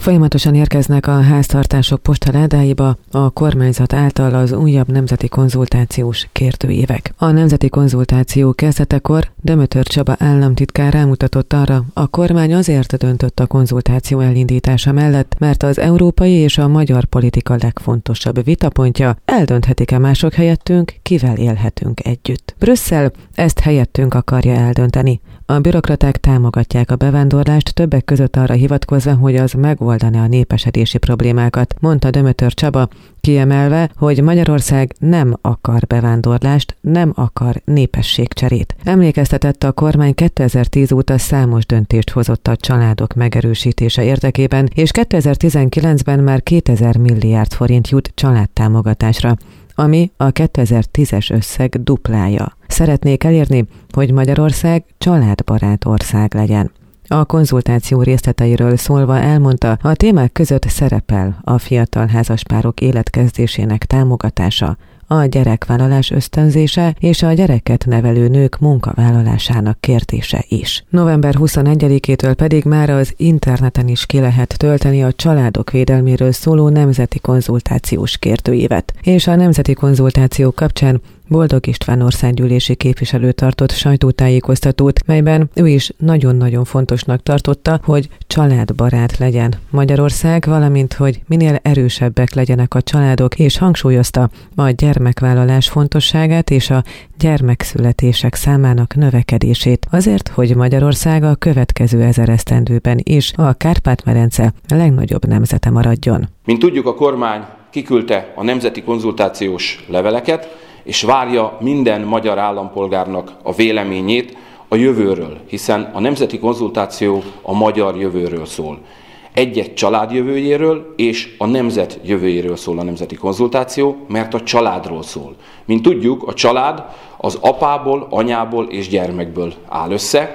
Folyamatosan érkeznek a háztartások postaládáiba a kormányzat által az újabb nemzeti konzultációs kérdőívek. A nemzeti konzultáció kezdetekor Dömötör Csaba államtitkár rámutatott arra, a kormány azért döntött a konzultáció elindítása mellett, mert az európai és a magyar politika legfontosabb vitapontja, eldönthetik-e mások helyettünk, kivel élhetünk együtt. Brüsszel ezt helyettünk akarja eldönteni. A bürokraták támogatják a bevándorlást, többek között arra hivatkozva, hogy az megoldaná a népesedési problémákat, mondta Dömötör Csaba, kiemelve, hogy Magyarország nem akar bevándorlást, nem akar népességcserét. Emlékeztetett, a kormány 2010 óta számos döntést hozott a családok megerősítése érdekében, és 2019-ben már 2000 milliárd forint jut családtámogatásra, ami a 2010-es összeg duplája. Szeretnék elérni, hogy Magyarország családbarát ország legyen. A konzultáció részleteiről szólva elmondta, a témák között szerepel a fiatal házaspárok életkezdésének támogatása, a gyerekvállalás ösztönzése és a gyereket nevelő nők munkavállalásának kérdése is. November 21-től pedig már az interneten is ki lehet tölteni a családok védelméről szóló nemzeti konzultációs kérdőívet. És a nemzeti konzultáció kapcsán Boldog István országgyűlési képviselő tartott sajtótájékoztatót, melyben ő is nagyon-nagyon fontosnak tartotta, hogy családbarát legyen Magyarország, valamint hogy minél erősebbek legyenek a családok, és hangsúlyozta a gyermekvállalás fontosságát és a gyermekszületések számának növekedését, azért, hogy Magyarország a következő 1000 esztendőben is a Kárpát-medence legnagyobb nemzete maradjon. Mint tudjuk, a kormány kiküldte a nemzeti konzultációs leveleket, és várja minden magyar állampolgárnak a véleményét a jövőről, hiszen a nemzeti konzultáció a magyar jövőről szól. Egy-egy család jövőjéről és a nemzet jövőjéről szól a nemzeti konzultáció, mert a családról szól. Mint tudjuk, a család az apából, anyából és gyermekből áll össze.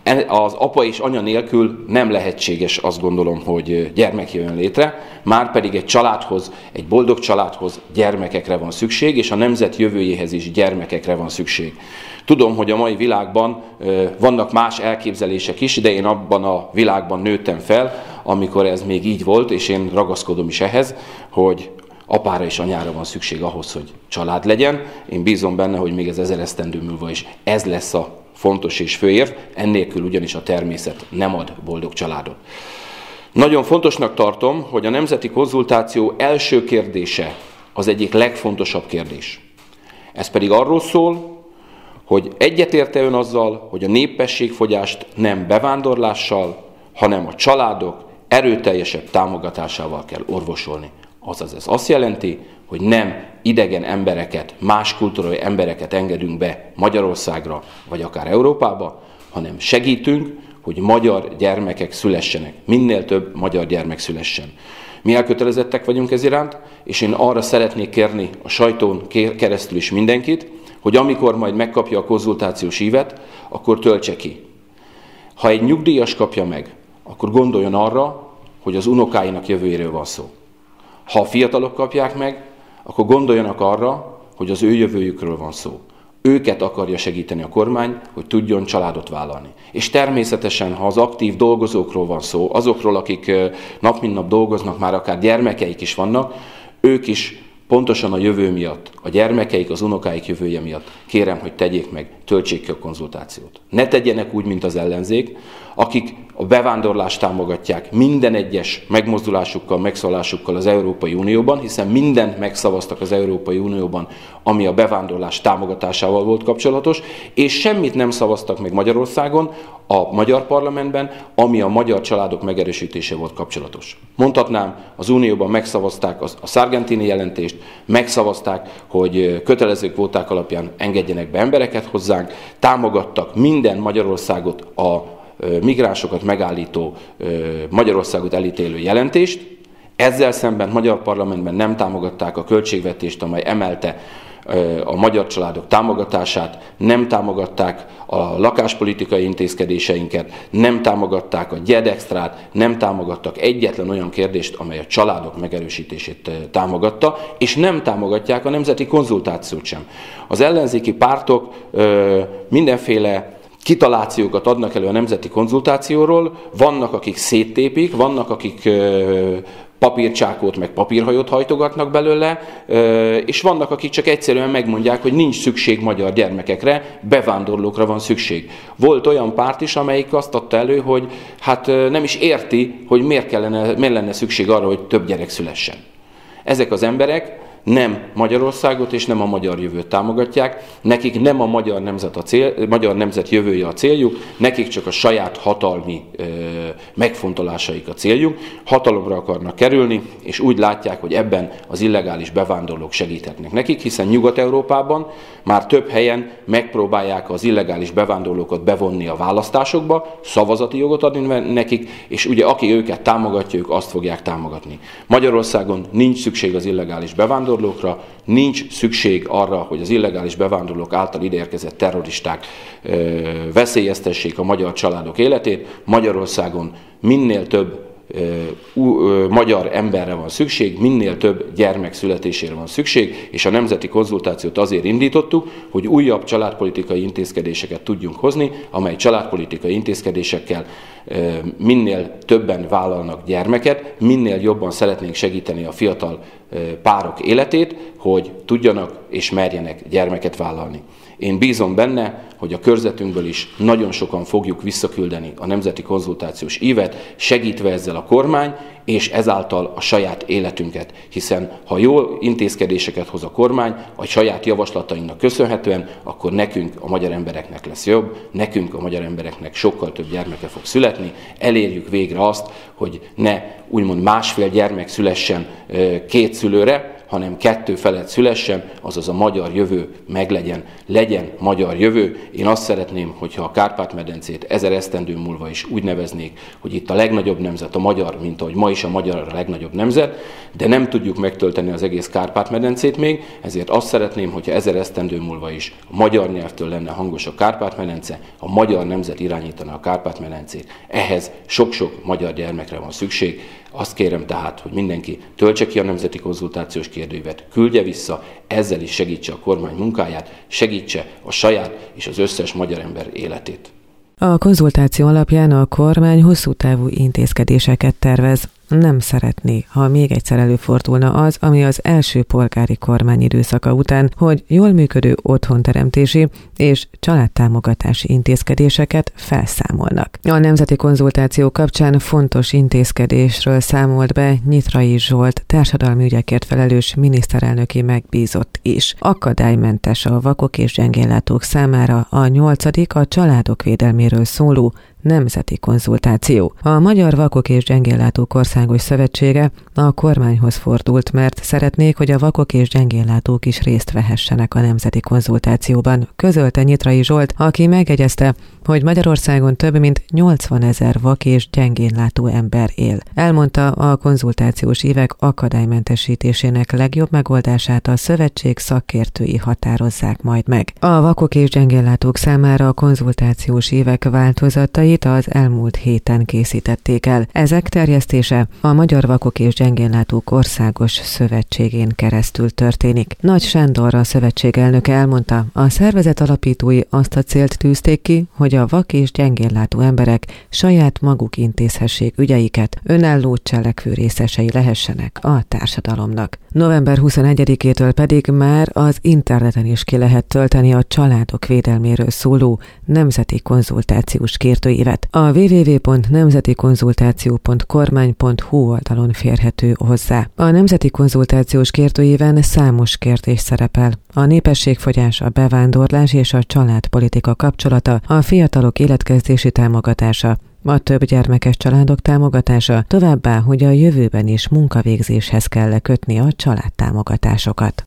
Az apa és anya nélkül nem lehetséges, azt gondolom, hogy gyermek jön létre, márpedig egy családhoz, egy boldog családhoz gyermekekre van szükség, és a nemzet jövőjéhez is gyermekekre van szükség. Tudom, hogy a mai világban vannak más elképzelések is, de én abban a világban nőttem fel, amikor ez még így volt, és én ragaszkodom is ehhez, hogy apára és anyára van szükség ahhoz, hogy család legyen. Én bízom benne, hogy még ez 1000 esztendő múlva is ez lesz a fontos és főérv, ennélkül ugyanis a természet nem ad boldog családot. Nagyon fontosnak tartom, hogy a nemzeti konzultáció első kérdése az egyik legfontosabb kérdés. Ez pedig arról szól, hogy egyetért-e ön azzal, hogy a népességfogyást nem bevándorlással, hanem a családok erőteljesebb támogatásával kell orvosolni. Azaz ez azt jelenti, hogy nem idegen embereket, más kultúrai embereket engedünk be Magyarországra, vagy akár Európába, hanem segítünk, hogy magyar gyermekek szülessenek. Minél több magyar gyermek szülessen. Mi elkötelezettek vagyunk ez iránt, és én arra szeretnék kérni a sajtón keresztül is mindenkit, hogy amikor majd megkapja a konzultációs ívet, akkor töltse ki. Ha egy nyugdíjas kapja meg, akkor gondoljon arra, hogy az unokáinak jövőjéről van szó. Ha a fiatalok kapják meg, akkor gondoljanak arra, hogy az ő jövőjükről van szó. Őket akarja segíteni a kormány, hogy tudjon családot vállalni. És természetesen, ha az aktív dolgozókról van szó, azokról, akik nap mint nap dolgoznak, már akár gyermekeik is vannak, ők is pontosan a jövő miatt, a gyermekeik, az unokáik jövője miatt kérem, hogy tegyék meg, töltsék ki a konzultációt. Ne tegyenek úgy, mint az ellenzék, akik a bevándorlást támogatják minden egyes megmozdulásukkal, megszólásukkal az Európai Unióban, hiszen mindent megszavaztak az Európai Unióban, ami a bevándorlás támogatásával volt kapcsolatos, és semmit nem szavaztak meg Magyarországon, a magyar parlamentben, ami a magyar családok megerősítése volt kapcsolatos. Mondhatnám, az Unióban megszavazták a Sargentini jelentést, megszavazták, hogy kötelező kvóták alapján engedjenek be embereket hozzánk, támogattak minden Magyarországot, a migránsokat megállító, Magyarországot elítélő jelentést. Ezzel szemben magyar parlamentben nem támogatták a költségvetést, amely emelte a magyar családok támogatását, nem támogatták a lakáspolitikai intézkedéseinket, nem támogatták a gyedextrát, nem támogattak egyetlen olyan kérdést, amely a családok megerősítését támogatta, és nem támogatják a nemzeti konzultációt sem. Az ellenzéki pártok mindenféle kitalációkat adnak elő a nemzeti konzultációról, vannak, akik széttépik, vannak, akik papírcsákót meg papírhajót hajtogatnak belőle, és vannak, akik csak egyszerűen megmondják, hogy nincs szükség magyar gyermekekre, bevándorlókra van szükség. Volt olyan párt is, amelyik azt adta elő, hogy hát nem is érti, hogy miért lenne szükség arra, hogy több gyerek szülessen. Ezek az emberek nem Magyarországot és nem a magyar jövőt támogatják, nekik nem a magyar nemzet jövője a céljuk, nekik csak a saját hatalmi megfontolásaik a céljuk, hatalomra akarnak kerülni, és úgy látják, hogy ebben az illegális bevándorlók segíthetnek nekik, hiszen Nyugat-Európában már több helyen megpróbálják az illegális bevándorlókat bevonni a választásokba, szavazati jogot adni nekik, és ugye aki őket támogatja, ők azt fogják támogatni. Magyarországon nincs szükség az illegális bevándorlókra, nincs szükség arra, hogy az illegális bevándorlók által ideérkezett terroristák veszélyeztessék a magyar családok életét. Magyarországon minél több magyar emberre van szükség, minél több gyermek születésére van szükség, és a nemzeti konzultációt azért indítottuk, hogy újabb családpolitikai intézkedéseket tudjunk hozni, amely családpolitikai intézkedésekkel minél többen vállalnak gyermeket, minél jobban szeretnénk segíteni a fiatal párok életét, hogy tudjanak és merjenek gyermeket vállalni. Én bízom benne, hogy a körzetünkből is nagyon sokan fogjuk visszaküldeni a nemzeti konzultációs ívet, segítve ezzel a kormány, és ezáltal a saját életünket. Hiszen ha jó intézkedéseket hoz a kormány, a saját javaslatainknak köszönhetően, akkor nekünk, a magyar embereknek lesz jobb, nekünk, a magyar embereknek sokkal több gyermeke fog születni, elérjük végre azt, hogy ne úgymond másfél gyermek szülessen két szülőre, hanem kettő felett szülessen, azaz a magyar jövő meglegyen, legyen magyar jövő. Én azt szeretném, hogyha a Kárpát-medencét 1000 esztendő múlva is úgy neveznék, hogy itt a legnagyobb nemzet a magyar, mint ahogy ma is a magyar a legnagyobb nemzet, de nem tudjuk megtölteni az egész Kárpát-medencét még, ezért azt szeretném, hogyha 1000 esztendő múlva is a magyar nyelvtől lenne hangos a Kárpát-medence, a magyar nemzet irányítana a Kárpát-medencét. Ehhez sok-sok magyar gyermekre van szükség. Azt kérem tehát, hogy mindenki töltse ki a nemzeti konzultációs kérdőívet, küldje vissza, ezzel is segítse a kormány munkáját, segítse a saját és az összes magyar ember életét. A konzultáció alapján a kormány hosszú távú intézkedéseket tervez. Nem szeretné, ha még egyszer előfordulna az, ami az első polgári kormány időszaka után, hogy jól működő otthonteremtési és családtámogatási intézkedéseket felszámolnak. A nemzeti konzultáció kapcsán fontos intézkedésről számolt be Nyitrai Zsolt, társadalmi ügyekért felelős miniszterelnöki megbízott is. Akadálymentes a vakok és gyengéllátók számára a 8. a családok védelméről szóló nemzeti konzultáció. A Magyar Vakok és Gyengéllátók Országos Szövetsége a kormányhoz fordult, mert szeretnék, hogy a vakok és gyengéllátók is részt vehessenek a nemzeti konzultációban, közölte Nyitrai Zsolt, aki megjegyezte, hogy Magyarországon több mint 80 000 vak és gyengénlátó ember él. Elmondta, a konzultációs évek akadálymentesítésének legjobb megoldását a szövetség szakértői határozzák majd meg. A vakok és gyengénlátók számára a konzultációs évek változatai az elmúlt héten készítették el. Ezek terjesztése a Magyar Vakok és Gyengénlátók Országos Szövetségén keresztül történik. Nagy Sándor, a szövetség elnöke elmondta, a szervezet alapítói azt a célt tűzték ki, hogy a vak és gyengénlátó emberek saját maguk intézhessék ügyeiket, önálló cselekvő részesei lehessenek a társadalomnak. November 21-től pedig már az interneten is ki lehet tölteni a családok védelméről szóló nemzeti konzultációs kérdőívet. A www.nemzetikonzultáció.kormány.hu oldalon férhető hozzá. A nemzeti konzultációs kérdőíven számos kérdés szerepel. A népességfogyás, a bevándorlás és a családpolitika kapcsolata, a fiatalok életkezdési támogatása, a több gyermekes családok támogatása, továbbá, hogy a jövőben is munkavégzéshez kell kötni a családtámogatásokat.